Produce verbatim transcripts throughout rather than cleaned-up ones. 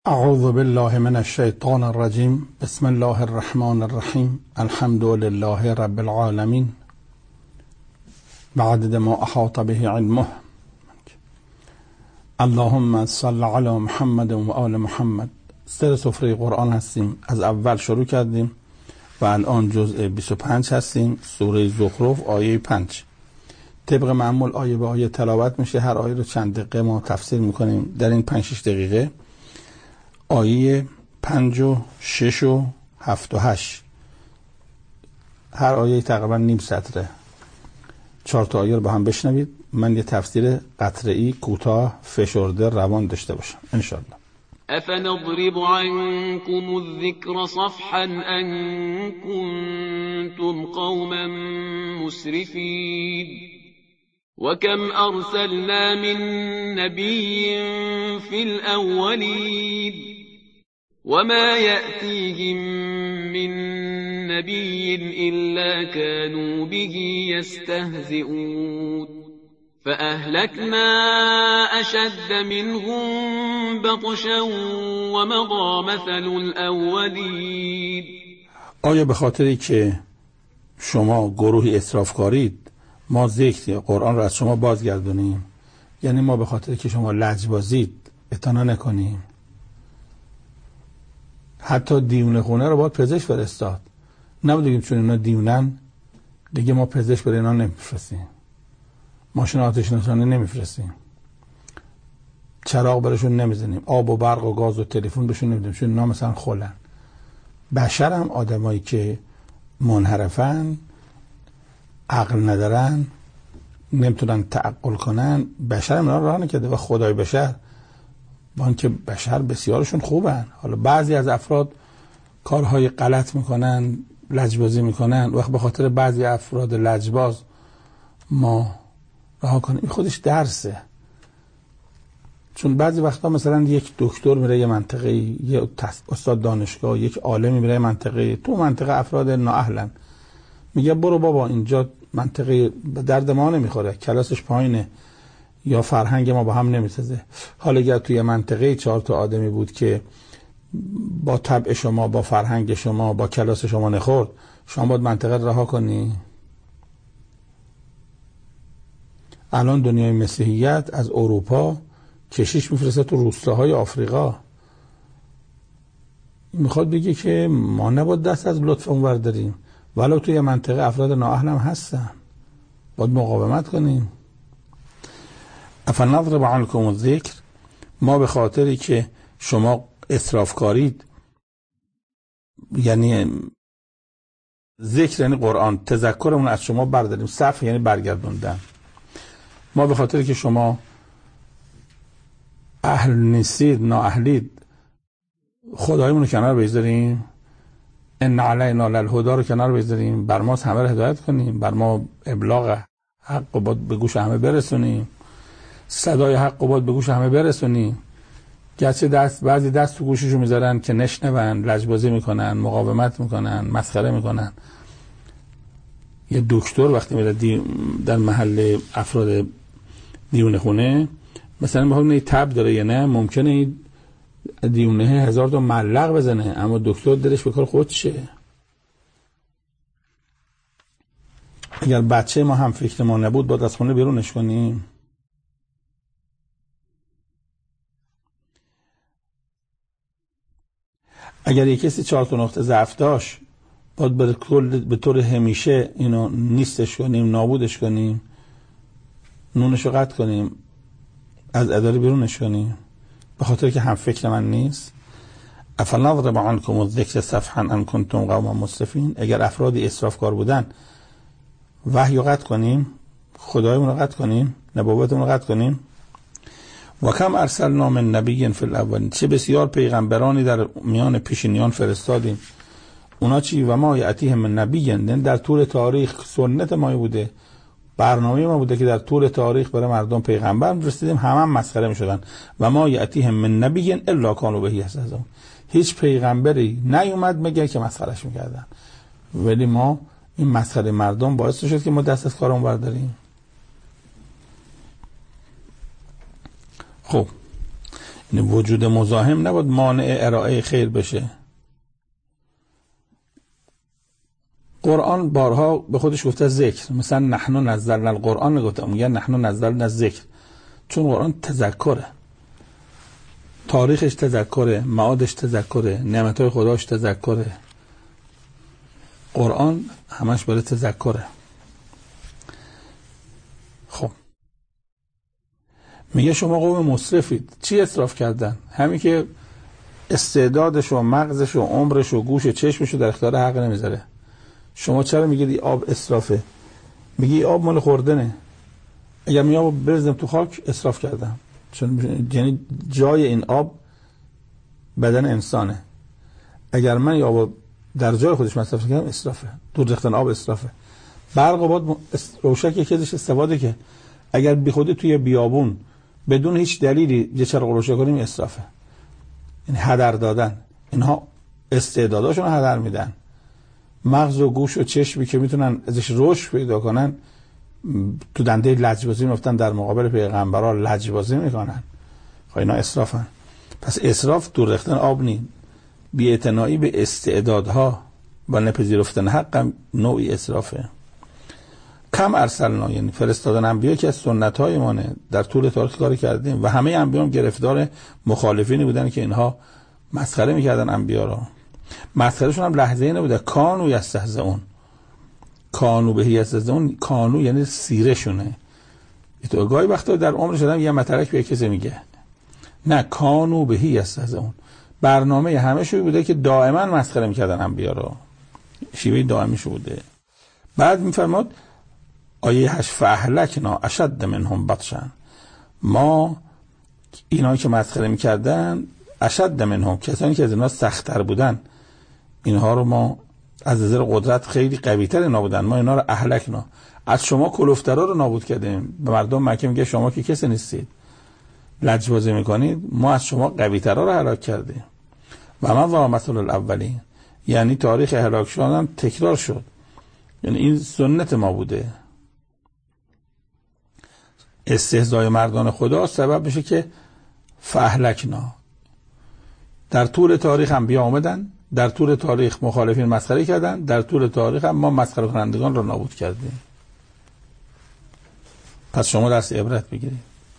اعوذ بالله من الشیطان الرجیم. بسم الله الرحمن الرحیم. الحمد لله رب العالمین بعدد ما احاط به علمه. اللهم صل علی محمد و آل محمد. سر سفره قرآن هستیم، از اول شروع کردیم و الان جزء بیست و پنج هستیم. سوره زخرف آیه پنج. طبق معمول آیه به آیه تلاوت میشه، هر آیه رو چند دقیقه ما تفسیر میکنیم در این پنج شش دقیقه. آیه پنج و شش و هفت و هشت، هر آیه تقریبا نیم سطره. چهار تا آیه رو با هم بشنوید، من یه تفسیر قطره‌ای کوتاه فشرده روان داشته باشم انشالله. افنضرب عنكم الذكر صفحا ان كنتم قوما مسرفين وكم ارسلنا من نبي في الاولين وما يأتيهم من نبي إلا كانوا به يستهزئون فأهلكنا أشد منهم بطشا ومضى مثل الأولين. آیا به خاطری که شما گروهی اسراف کارید ما ذکر قرآن را از شما بازگردونیم؟ یعنی ما به خاطری که شما لجبازید اتنا نکنیم؟ حتی دیونه خونه رو باید پزشک فرستاد، نبودیم چون اینا دیونن دیگه ما پزشک برای اینا نمیفرستیم، ماشین آتش نشانی نمیفرستیم، چراغ برشون نمیزنیم، آب و برق و گاز و تلفن بهشون نمیدیم چون اینا مثلا خلن. بشر هم آدمایی که منحرفن، عقل ندارن، نمیتونن تعقل کنن، بشر هم اینا راه نکرده و خدای بشر با اینکه بشر بسیارشون خوبن. حالا بعضی از افراد کارهای غلط میکنن، لجبازی میکنن، وقت به خاطر بعضی افراد لجباز ما رها کنیم این خودش درسه. چون بعضی وقتا مثلا یک دکتر میره یه منطقه، یه استاد دانشگاه، یک عالمی میره یه منطقه، تو منطقه افراد نااهلن، میگه برو بابا اینجا منطقه به درد ما نمیخوره، کلاسش پایینه یا فرهنگ ما با هم نمیسازه. حالا اگر توی منطقه چهار تا آدمی بود که با طبع شما، با فرهنگ شما، با کلاس شما نخورد، شما باید منطقه رها کنی؟ الان دنیای مسیحیت از اروپا کشیش میفرسته تو روستاهای آفریقا، میخواد بگه که ما نباید دست از لطف اون برداریم، ولو توی منطقه افراد نااهل هم هستن، باید مقاومت کنیم. افنضرب عنکم الذکر، ما به خاطری که شما اسراف کارید، یعنی ذکر یعنی قرآن، تذکرمون از شما برداریم، صف یعنی برگردوندن، ما به خاطری که شما اهل نیستید، نااهلید، خدایمون رو کنار بذاریم، ان علینا للهدی رو کنار بذاریم، بر ما همه رو هدایت کنیم، بر ما ابلاغ حق رو باید به گوش همه برسونیم، صدای حق رو باید به گوش همه برسونیم. گرچه دست بعضی دست تو گوششو میذارن که نشنون، لجبازی میکنن، مقاومت میکنن، مسخره میکنن. یه دکتر وقتی میره دی در محل افراد دیونه خونه، مثلا بخواد تب داره یا نه، ممکنه این دیونه هزار تا ملق بزنه، اما دکتر دلش به کار خودشه. اگر بچه ما هم فکر ما نبود باید از خونه بیرونش کنیم. اگر یک کسی چهار تا نقطه ضعف داشت باید به کل به طور همیشه اینو نیستش کنیم، نابودش کنیم، نونشو قطع کنیم، از اداره بیرونش کنیم به خاطر که هم فکر من نیست. افنضرب عنکم الذکر صفحا ان کنتم قوما مسرفین، اگر افرادی اسرافکار بودن وحی رو قطع کنیم، خدایمون رو قطع کنیم، نبوتمون رو قطع کنیم. و کم ارسلنا من نبی فی الاولین، چه بسیار پیغمبرانی در میان پیشینیان فرستادیم. اونا چی؟ و ما یأتیهم من نبی، در طول تاریخ سنت ما بوده، برنامه ما بوده که در طول تاریخ برای مردم پیغمبر فرستادیم، همه هم مسخره میشدن. و ما یأتیهم من نبی الا کانوا به یستهزئون، هیچ پیغمبری نیومد مگر که مسخرهش میکردن، ولی ما این مسخره مردم باعث شد که ما دست از کارمون برداریم. خب یعنی وجود مزاحم نباید مانع ارائه خیر بشه. قرآن بارها به خودش گفته ذکر، مثلا نحن نزلنا القرآن نگفته، میگه نحن نزلنا ذکر، چون قرآن تذکره، تاریخش تذکره، معادش تذکره، نعمتهای خداش تذکره. قرآن همش برای تذکره. خب میگه شما قوم مسرفید. چی اسراف کردن؟ همین که استعدادش و مغزش و عمرش و گوش و چشمش رو در اختیار حق نمیذاره. شما چرا میگید آب اسرافه؟ میگی آب مال خوردنه. اگر می آب بریزم تو خاک اسراف کردم، چون یعنی جای این آب بدن انسانه. اگر من یا آب در جای خودش مصرف کنم اسرافه. دور ریختن آب اسرافه. برق و باد روشک یکی ازش استفاده که اگر بی خودی توی بیابون بدون هیچ دلیلی یه چراغ روشن کنیم اسرافه. این هدر دادن. اینها استعداداشون رو هدر میدن. مغز و گوش و چشمی که میتونن ازش رشد پیدا کنن تو دنده لجبازی میفتن، در مقابل پیغمبرها لجبازی میکنن. خب اینا اسرافن. پس اسراف دور ریختن آب نی، بی‌اعتنایی به استعدادها و نپذیرفتن حق هم نوعی اسرافه. کم ارسلنا، یعنی فرستادن انبیا که از سنت های مانه در طول تاریخ کاری کردیم و همه انبیا هم گرفتار مخالفینی بودن که اینها مسخره میکردن انبیا را. مسخرهشون هم لحظه‌ای نبوده. کانو یستهزئون، کانو بهی یستهزئون، کانو یعنی سیره شونه. تو گاهی وقتا در عمرش آدم یه مترک به کسی میگه، نه، کانو بهی یستهزئون. برنامه همه شو بوده که دائما مسخره میکردن انبیا را، شیوه دائمیش بوده. بعد میفرماد آیه هشت فاهلکنا اشد منهم بطشا، ما اینایی که مسخره میکردن اشد منهم، کسانی که از اینا سخت‌تر بودن، اینها رو ما از نظر قدرت خیلی قوی‌تر اینا بودن، ما اینا رو اهلکنا، از شما کلوفترا رو نابود کردیم. به مردم مکه میگه شما که کسی نیستید، لجبازی میکنید، ما از شما قوی‌ترا رو هلاک کردیم. و ما ذا مثل الاولین، یعنی تاریخ هلاک شدن تکرار شد، یعنی این سنت ما بوده. استهزای مردان خدا سبب میشه که فاهلکنا، در طول تاریخ انبیا آمدن، در طول تاریخ مخالفین مسخره کردن، در طول تاریخ هم ما مسخره کنندگان رو نابود کردیم. پس شما درس عبرت بگیرید.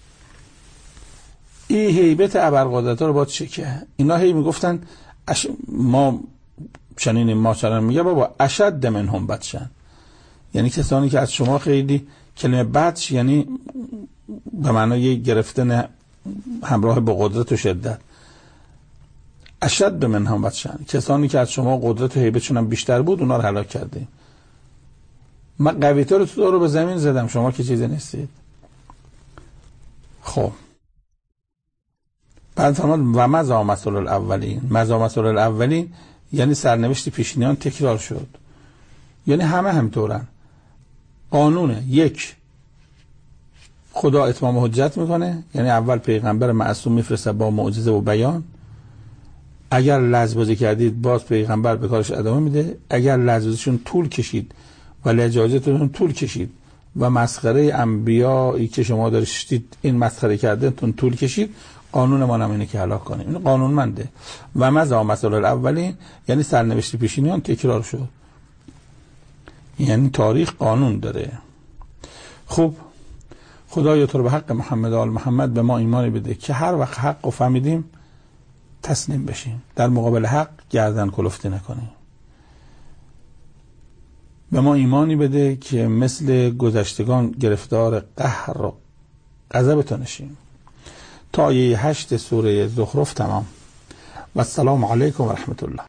این هیبت ابرقدرت‌ها رو باید چکه. اینا هی میگفتن اش... ما چنینیم، ما چنین، میگه بابا اشد منهم بطشا، یعنی کسانی که از شما خیلی، کلمه بطش یعنی به معنای گرفتن همراه با قدرت و شدت. اشد منهم بطشا، کسانی که از شما قدرت و هیبتشون هم بیشتر بود، اونا رو هلاک کردیم. من قوی‌تر تو رو به زمین زدم، شما که چیزی نیستید. خب بعد فرمود و مضی مثل الاولین، مضی مثل الاولین یعنی سرنوشت پیشینیان تکرار شد، یعنی همه همطورن. قانونه یک، خدا اتمام حجت میکنه، یعنی اول پیغمبر معصوم میفرسته با معجزه و بیان، اگر لجبازی کردید باز پیغمبر به کارش ادامه میده، اگر لجبازیشون طول کشید و لجاجتون طول کشید و مسخره انبیایی که شما داشتید این مسخره کردنتون طول کشید، قانون ما نمینه که هلاک کنیم. این قانون منده. و مضی مثل الاولین یعنی سرنوشت پیشینیان تکرار شد، یعنی تاریخ قانون داره. خب خدایا تو رو به حق محمد آل محمد به ما ایمانی بده که هر وقت حق رو فهمیدیم تسلیم بشیم، در مقابل حق گردن کلفتی نکنیم. به ما ایمانی بده که مثل گذشتگان گرفتار قهر و غضب تو نشیم. تا آیه هشت سوره زخرف تمام. و السلام علیکم و رحمت الله.